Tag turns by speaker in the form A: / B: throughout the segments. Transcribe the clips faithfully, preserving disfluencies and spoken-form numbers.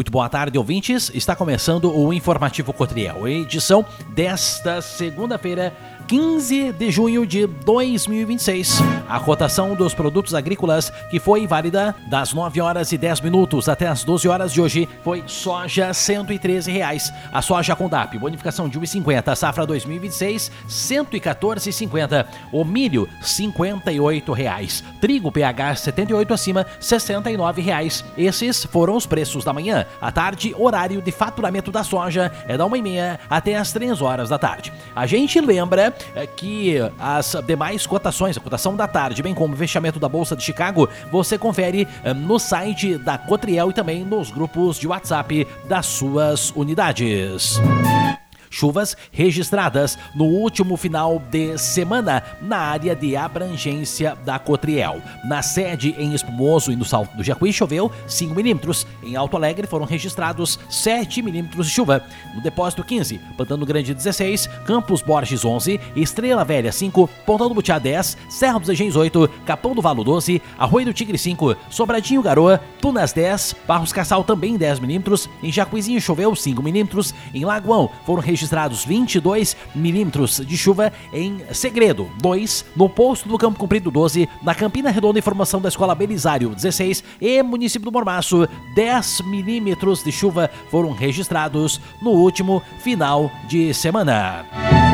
A: Muito boa tarde, ouvintes. Está começando o Informativo Cotriel, edição desta segunda-feira, quinze de junho de dois mil e vinte e seis. A cotação dos produtos agrícolas, que foi válida das nove horas e dez minutos até as doze horas de hoje, foi soja cento e treze reais. A soja com D A P, bonificação de um real e cinquenta, safra dois mil e vinte e seis, cento e quatorze reais e cinquenta. O milho, cinquenta e oito reais. Trigo P H setenta e oito acima, sessenta e nove reais. Esses foram os preços da manhã. À tarde, horário de faturamento da soja é da uma e meia até as três horas da tarde. A gente lembra que as demais cotações, a cotação da tarde, bem como o fechamento da Bolsa de Chicago, você confere no site da Cotriel e também nos grupos de WhatsApp das suas unidades. Chuvas registradas no último final de semana na área de abrangência da Cotriel. Na sede em Espumoso e no Salto do Jacuí choveu cinco milímetros. Em Alto Alegre foram registrados sete milímetros de chuva. No Depósito quinze, Pantano Grande dezesseis, Campos Borges onze, Estrela Velha cinco, Pontão do Butiá dez, Serra dos Engenhos oito, Capão do Valo doze, Arroio do Tigre cinco, Sobradinho Garoa, Tunas dez, Barros Cassal também dez milímetros, em Jacuizinho choveu cinco milímetros, em Lagoão foram registrados registrados vinte e dois milímetros de chuva, em Segredo dois, no Posto do Campo Comprido doze, na Campina Redonda Informação da Escola Belisário dezesseis e município do Mormaço dez milímetros de chuva foram registrados no último final de semana.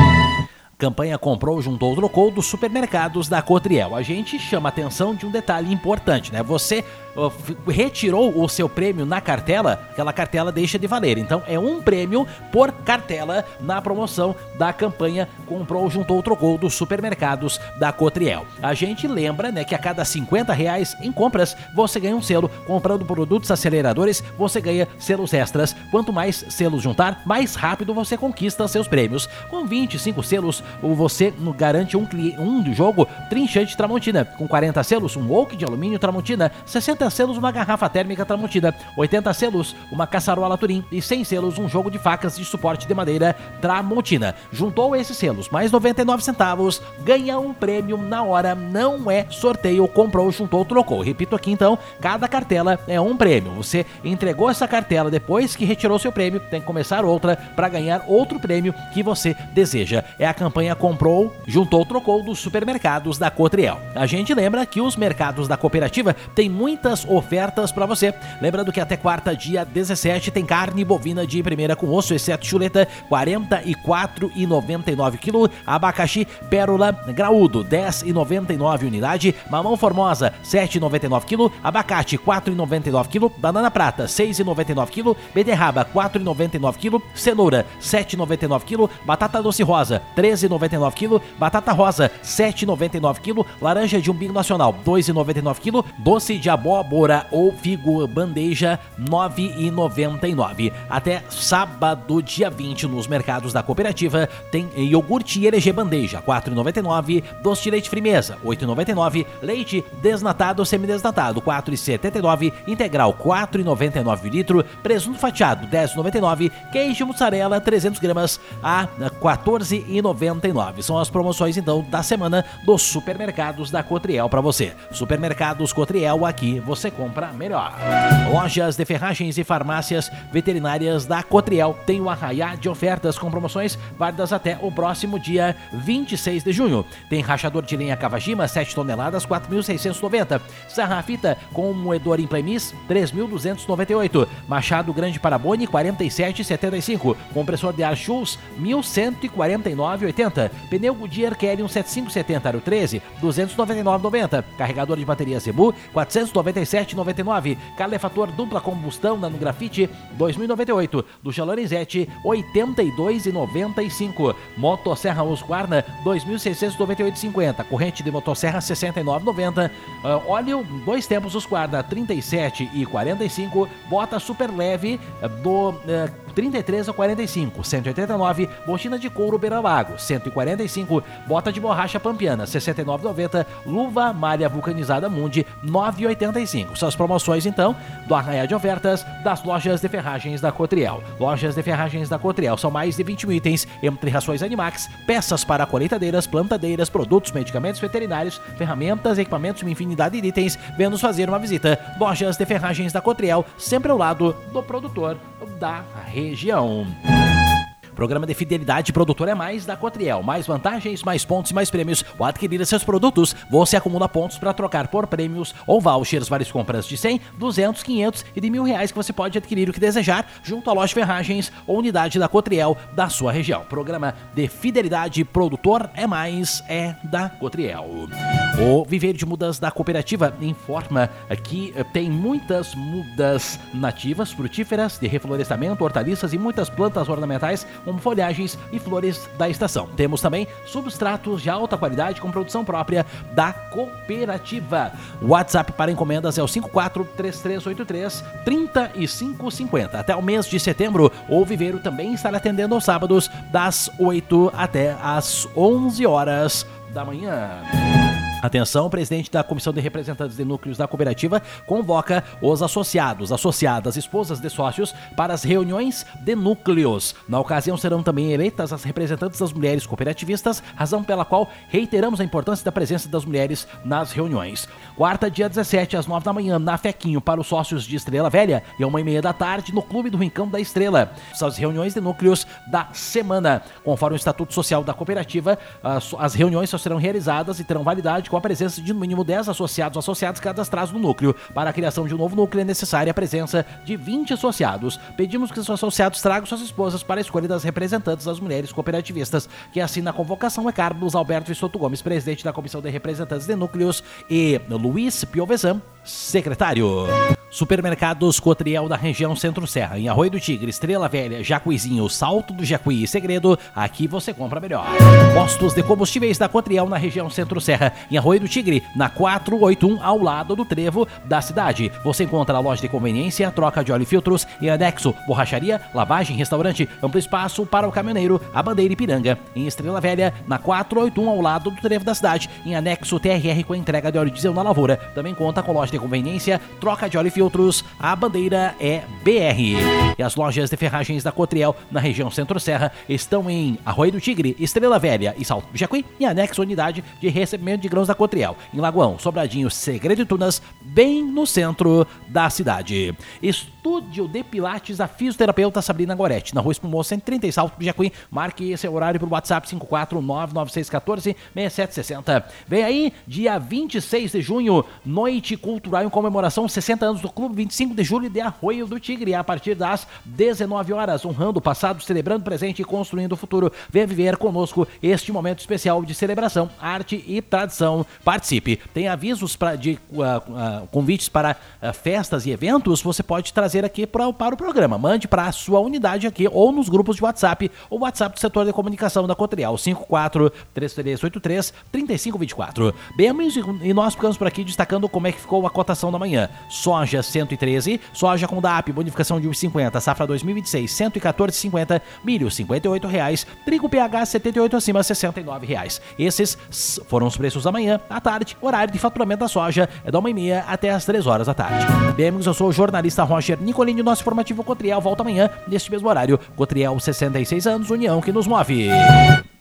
A: Campanha comprou, juntou, trocou dos supermercados da Cotriel. A gente chama a atenção de um detalhe importante, né? Você uh, retirou o seu prêmio na cartela, aquela cartela deixa de valer. Então é um prêmio por cartela na promoção da campanha comprou, juntou, trocou dos supermercados da Cotriel. A gente lembra, né, que a cada cinquenta reais em compras você ganha um selo. Comprando produtos aceleradores você ganha selos extras. Quanto mais selos juntar, mais rápido você conquista seus prêmios. Com vinte e cinco selos, você garante um, um do jogo Trinchante Tramontina, com quarenta selos, um wok de alumínio Tramontina, sessenta selos, uma garrafa térmica Tramontina, oitenta selos, uma caçarola Turim e cem selos, um jogo de facas de suporte de madeira Tramontina. Juntou esses selos, mais noventa e nove centavos, ganha um prêmio na hora, não é sorteio, comprou, juntou, trocou. Repito aqui então, cada cartela é um prêmio. Você entregou essa cartela depois que retirou seu prêmio, tem que começar outra para ganhar outro prêmio que você deseja. É a campanha comprou, juntou, trocou dos supermercados da Cotriel. A gente lembra que os mercados da cooperativa têm muitas ofertas para você. Lembrando que até quarta, dia dezessete, tem carne bovina de primeira com osso, exceto chuleta, quarenta e quatro reais e noventa e nove quilo, abacaxi Pérola graúdo, dez reais e noventa e nove unidade, mamão formosa, sete reais e noventa e nove quilo, abacate, quatro reais e noventa e nove quilo, banana prata, seis reais e noventa e nove quilo, beterraba, quatro reais e noventa e nove quilo, cenoura, sete reais e noventa e nove quilo, batata doce rosa, treze reais e noventa e nove quilo, batata rosa, sete reais e noventa e nove quilo, laranja de umbigo nacional, dois reais e noventa e nove quilo, doce de abóbora ou figo bandeja, nove reais e noventa e nove. Até sábado, dia vinte, nos mercados da cooperativa, tem iogurte L G bandeja, quatro reais e noventa e nove, doce de leite Frimeza, oito reais e noventa e nove, leite desnatado ou semidesnatado, quatro reais e setenta e nove, integral, quatro reais e noventa e nove litro, presunto fatiado, dez reais e noventa e nove, queijo mussarela, trezentos gramas a quatorze reais e noventa e nove. São as promoções então da semana dos supermercados da Cotriel para você. Supermercados Cotriel, aqui você compra melhor. Lojas de ferragens e farmácias veterinárias da Cotriel tem um arraiá de ofertas com promoções válidas até o próximo dia vinte e seis de junho. Tem rachador de lenha Kawajima, sete toneladas, quatro mil seiscentos e noventa. Serra-fita com moedor Implemis, três mil duzentos e noventa e oito. Machado Grande Parabone, quarenta e sete reais e setenta e cinco. Compressor de ar Schultz, mil cento e quarenta e nove reais e oitenta. Pneu Goodyear Kelly setenta e cinco setenta, aro treze, duzentos e noventa e nove reais e noventa. Carregador de bateria Zebu, quatrocentos e noventa e sete reais e noventa e nove. Calefator dupla combustão Nano Grafite, dois mil e noventa e oito. Do Lorenzetti, oitenta e dois reais e noventa e cinco. Motosserra Husqvarna, dois mil seiscentos e noventa e oito reais e cinquenta. Corrente de motosserra, sessenta e nove reais e noventa. Uh, óleo dois tempos Husqvarna, trinta e sete reais e quarenta e cinco. Bota super leve do uh, trinta e três reais e quarenta e cinco. cento e oitenta e nove. Botina de couro Beira Lago, cento cento e quarenta e cinco. Bota de borracha pampiana, sessenta e nove reais e noventa centavos. Luva malha vulcanizada Mundi, nove reais e oitenta e cinco. São as promoções, então, do arraial de ofertas das lojas de ferragens da Cotriel. Lojas de ferragens da Cotriel são mais de vinte mil itens, entre rações Animax, peças para colheitadeiras, plantadeiras, produtos, medicamentos veterinários, ferramentas, equipamentos, uma infinidade de itens. Venha nos fazer uma visita. Lojas de ferragens da Cotriel, sempre ao lado do produtor da região. Programa de fidelidade Produtor é Mais da Cotriel. Mais vantagens, mais pontos e mais prêmios. Ao adquirir seus produtos, você acumula pontos para trocar por prêmios ou vouchers. Várias compras de cem, duzentos, quinhentos e de mil reais que você pode adquirir o que desejar junto à loja Ferragens ou unidade da Cotriel da sua região. Programa de fidelidade Produtor é Mais é da Cotriel. O Viveiro de Mudas da Cooperativa informa que tem muitas mudas nativas, frutíferas, de reflorestamento, hortaliças e muitas plantas ornamentais como folhagens e flores da estação. Temos também substratos de alta qualidade com produção própria da cooperativa. O WhatsApp para encomendas é o cinco quatro três três oito três, três cinco cinco zero. Até o mês de setembro, o Viveiro também estará atendendo aos sábados das oito até as onze horas da manhã. Atenção, o presidente da Comissão de Representantes de Núcleos da Cooperativa convoca os associados, associadas, esposas de sócios para as reuniões de núcleos. Na ocasião serão também eleitas as representantes das mulheres cooperativistas, razão pela qual reiteramos a importância da presença das mulheres nas reuniões. Quarta, dia dezessete, às nove da manhã, na Fequinho, para os sócios de Estrela Velha e uma e meia da tarde no Clube do Rincão da Estrela. São as reuniões de núcleos da semana. Conforme o Estatuto Social da Cooperativa, as, as reuniões só serão realizadas e terão validade com a presença de no mínimo dez associados ou associados cadastrados no núcleo. Para a criação de um novo núcleo é necessária a presença de vinte associados. Pedimos que os associados tragam suas esposas para a escolha das representantes das mulheres cooperativistas. Quem assina a convocação é Carlos Alberto Vissoto Gomes, presidente da Comissão de Representantes de Núcleos, e Luiz Piovesan, secretário. Supermercados Cotriel da região Centro-Serra, em Arroio do Tigre, Estrela Velha, Jacuizinho, Salto do Jacuí e Segredo, aqui você compra melhor. Postos de combustíveis da Cotriel na região Centro-Serra, em Arroio do Tigre, na quatrocentos e oitenta e um, ao lado do trevo da cidade. Você encontra a loja de conveniência, troca de óleo e filtros e anexo, borracharia, lavagem, restaurante, amplo espaço para o caminhoneiro, a Bandeira Ipiranga. Em Estrela Velha, na quatrocentos e oitenta e um, ao lado do trevo da cidade, em anexo T R R com entrega de óleo diesel na lavoura. Também conta com loja de conveniência, troca de óleo e filtros, a bandeira é B R. E as lojas de ferragens da Cotriel na região Centro-Serra estão em Arroio do Tigre, Estrela Velha e Salto do Jacuí, e anexo unidade de recebimento de grãos da Cotriel, em Lagoão, Sobradinho, Segredo e Tunas, bem no centro da cidade. Estúdio de Pilates da fisioterapeuta Sabrina Goretti, na Rua Espumoso cento e trinta, Salto do Jacuí. Marque seu horário pelo WhatsApp cinco quatro nove nove seis um quatro seis sete seis zero. Vem aí, dia vinte e seis de junho, noite cultural em comemoração sessenta anos do Clube vinte e cinco de julho de Arroio do Tigre, a partir das dezenove horas, honrando o passado, celebrando o presente e construindo o futuro. Venha viver conosco este momento especial de celebração, arte e tradição. Participe. Tem avisos pra, de uh, uh, convites para uh, festas e eventos, você pode trazer aqui pra, para o programa. Mande para a sua unidade aqui ou nos grupos de WhatsApp ou WhatsApp do setor de comunicação da Cotriel, cinco quatro três três oito três, três cinco dois quatro. Bem, e nós ficamos por aqui destacando como é que ficou a cotação da manhã. Soja cento e treze, soja com D A P, bonificação de um e cinquenta, safra dois mil e vinte e seis, cento e quatorze e cinquenta, milho cinquenta e oito reais, trigo P H setenta e oito acima, sessenta e nove reais. Esses foram os preços da manhã. À tarde, horário de faturamento da soja é da uma e meia até as três horas da tarde. Bem, amigos, eu sou o jornalista Roger Nicolini, nosso informativo Cotriel volta amanhã, neste mesmo horário. Cotriel, sessenta e seis anos, união que nos move.